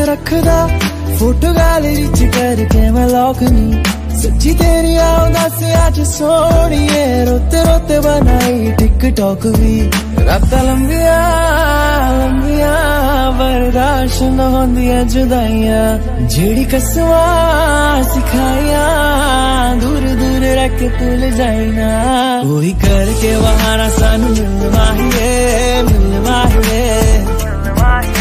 रखदा photo gallery च करके मैं लॉक नी सच्ची तेरी दस अज सोनिए रोते रोते बनाई टिकटॉक भी रात लंबिया लंबिया बर्दाश्त न होंदियां जुदाइयां जेड़ी कसमा सिखाइया दूर दूर रख के भूल जाइना कोई करके बहाना सानू मिलवा ही रे